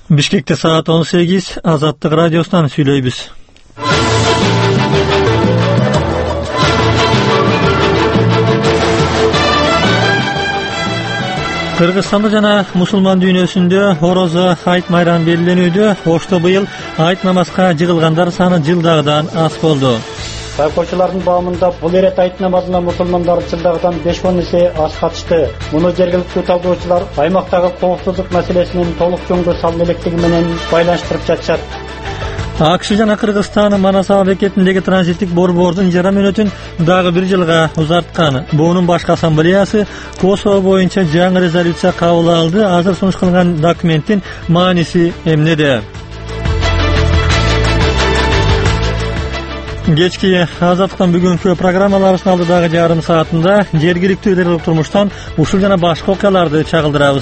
Бишкекте саат 18, Азаттык радиосунан сүйлөйбүз. Кыргызстанда жана мусулман дүйнөсүндө орозо айт майрамы белгиленүүдө. Ошто быйыл айт намазга жыгылгандар саны жылдагыдан аз болду. Байкоочулардын баамында бул ирет айт намазына мусулмандар жылдагыдан 5-10 эсе аз катышты. Муну жергиликтүү талдоочулар аймактагы коопсуздук маселесинин толук жөнүндө салым электиги менен байланыштырып жатышат. АКШ жана Кыргызстан Манас аба бекетиндеги транзиттик борбордун ижара мөөнөтүн дагы бир жылга узарткан. Буунун башкы ассамблеясы Косово боюнча жаңы резолюция кабыл алды. Азыр сунуш кылган документтин мааниси эмнеде? Кечки Азаттыктан бүгүнкү программаларыбыздын алдыдагы жарым саатында жергиликтүү элдер турмуштан ушул жана башка окуяларды чагылдырабыз.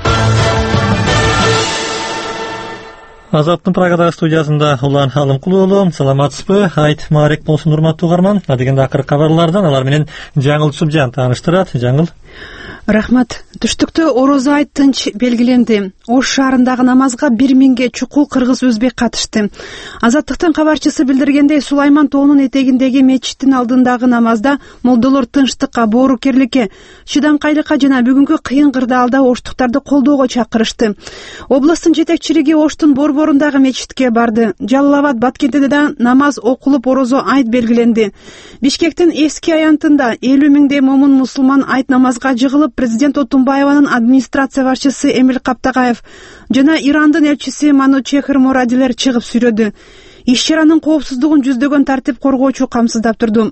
Азаттын Прагадагы студиясында Улан Алымкулуу уулу. Саламатсызбы? Айт маарек болсун урматтуу угарман. Дегенде акыркы кабарлардан алар менен Жаңыл Субжан тааныштырат. Жаңыл. Рахмат. Түштүктө орозо айт тынч белгиленди. Ош шаарындагы намазга 1000ге чукул кыргыз өзбек катышты. Азаттыктын кабарчысы билдиргендей, Сулайман тоонун этегиндеги мечиттин алдындагы намазда молдолор тынчтыкка, боорукерликке, чыдамкайлыкка жана бүгүнкү кыйын кырдаалда оштуктарды колдоого чакырышты. Областтын жетекчилиги Оштун борборундагы мечитке барды. Жалал-Абад Баткентиде да намаз окулуп орозо айт белгиленди. Бишкектин эски аянтында 50 миңдей момун мусулман айт намазга жыгылып, президент Отунбаеванын администрация башчысы Эмил Каптагаев жана Ирандын элчиси Манучехир Морадилер чыгып сүрөдү. Иш-чаранын коопсуздугун жүздөгөн тартип коргоочу камсыздап турду.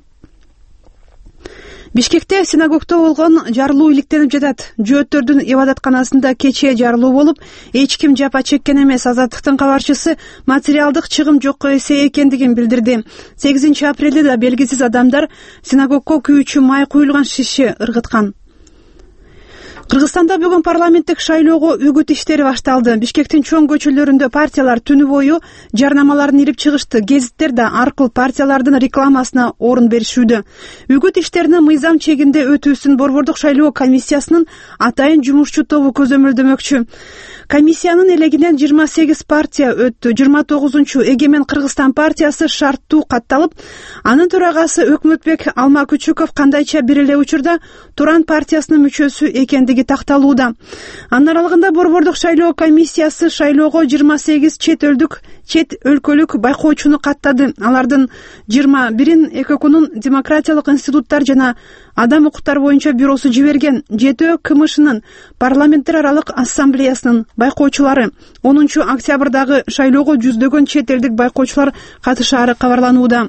Бишкекте синагогдо болгон жарылуу иликтенип жатат. Жөөттөрдүн ибадатканасында кечээ жарылуу болуп, эч ким жапа чеккен эмес. Азаттыктын кабарчысы материалдык чыгым жок эсе экендигин билдирди. 8 апрелде да белгисиз адамдар синагогго күйүүчү май куюлган шиши ыргыткан. Кыргызстанда бүгүн парламенттик шайлоого үгүт иштери башталды. Бишкектин чоң көчөлөрүндө партиялар түнү бою жарнамаларын ирип чыгышты. Гезиттер да аркыл партиялардын рекламасына орун беришүүдө. Үгүт иштеринин мыйзам чегинде өтүүсүн борбордук шайлоо комиссиясынын атайын жумушчу тобу көзөмөлдөмөкчү. Комиссиянын элегинен 28 партия өттү. 29-чу Эгемен Кыргызстан партиясы шарттуу катталып, анын төрагасы Өкмөтбек Алмакүчүков кандайча бир эле учурда Туран партиясынын мүчөсү экендиги такталууда. Анын аралыгында борбордук шайлоо комиссиясы шайлоого 28 чет өлкөлүк байкоочуну каттады. Алардын 21-ин ЭКОКунун демократиялык институттар жана адам укуктар боюнча бюросу жиберген. 7 КМШнын парламенттер аралык ассамблеясынын байкоочулары. 10 октябрдагы шайлоого жүздөгөн чет элдик байкоочулар катышаары кабарланууда.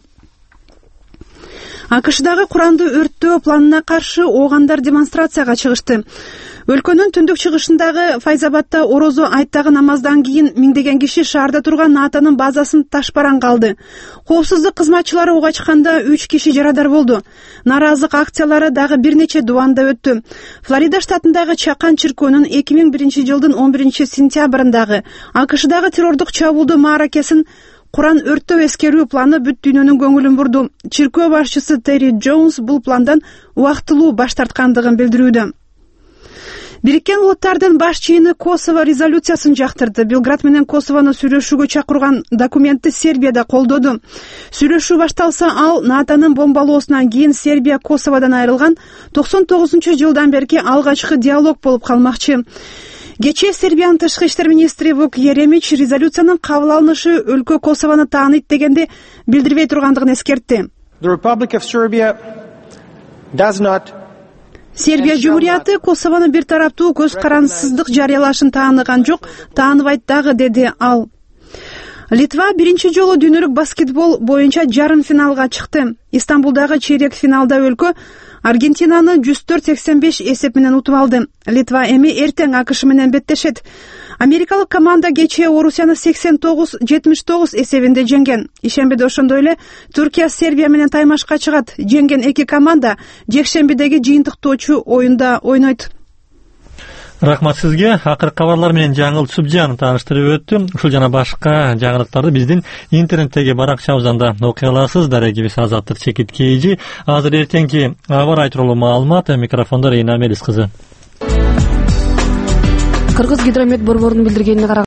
АКШдагы курандуу өрттөө планына каршы оогандар демонстрацияга чыгышты. Өлкөнүн түндүк чыгышындагы Файзабадда орозо айттагы намаздан кийин миңдеген киши шаарда турган НАТОнун базасын ташбаран калды. Коопсуздук кызматчылары ого ачканда 3 киши жарадар болду. Наразылык акциялары дагы бир нече дубанда өттү. Флорида штатындагы Чакан чиркөөнүн 2001 жылдын 11 сентябрындагы АКШдагы террордук чабуулдуу мааракесин Куран өрттөө эскерүү планы бүт дүйнөнүн көңүлүн бурду. Чиркөө башчысы Терри Джонс бул пландан убактылуу баш тарткандыгын билдирүүдө. Бириккен Улуттардын баш чыйыны Косово резолюциясын жактырды. Белград менен Косовону сүйлөшүүгө чакырган документти Сербияда колдоду. Сүйлөшүү башталса, ал НАТОнун бомбалоосунан кийин Сербия Косоводон айрылган 99-жылдан берки алгачкы диалог болуп калмакчы. Кечээ Сербиянын тышкы иштер министри Вук Еремич резолюциянын кабыл алынышы өлкө Косовону тааныйт дегенде билдирбей тургандыгын эскертти. Сербия жумурияты Косовону бир тараптуу көз карансыздык жарыялашын тааныган жок, тааныбайт дагы, деди ал. Литва биринчи жолу дүйнөлүк баскетбол боюнча жарым финалга чыкты. Истанбулдагы чейрек финалда өлкө Аргентинаны 104-85 эсеп менен утуп алды. Литва эми эртең АКШ менен беттешет. Америкалык команда кечээ Орусияны 89-79 эсебинде жеңген. Ишембиде ошондой эле Түркия Сербия менен таймашка чыгат. Жеңген эки команда жекшембидеги жыйынтыктоочу оюнда ойнойт. Рахмат сизге. Акыркы кабарлар менен Жаңыл Субжан тааныштырып өттү. Ушул жана башка жаңылыктарды биздин интернеттеги баракчабыздан да окуй аласыз. Дарегибиз Азаттык Чекит Кейжи. Азыр эртеңки аба ырайы тууралуу маалымат. Микрофондо Рейна Мелис кызы. Кыргыз гидромет борборунун билдиргенине караганда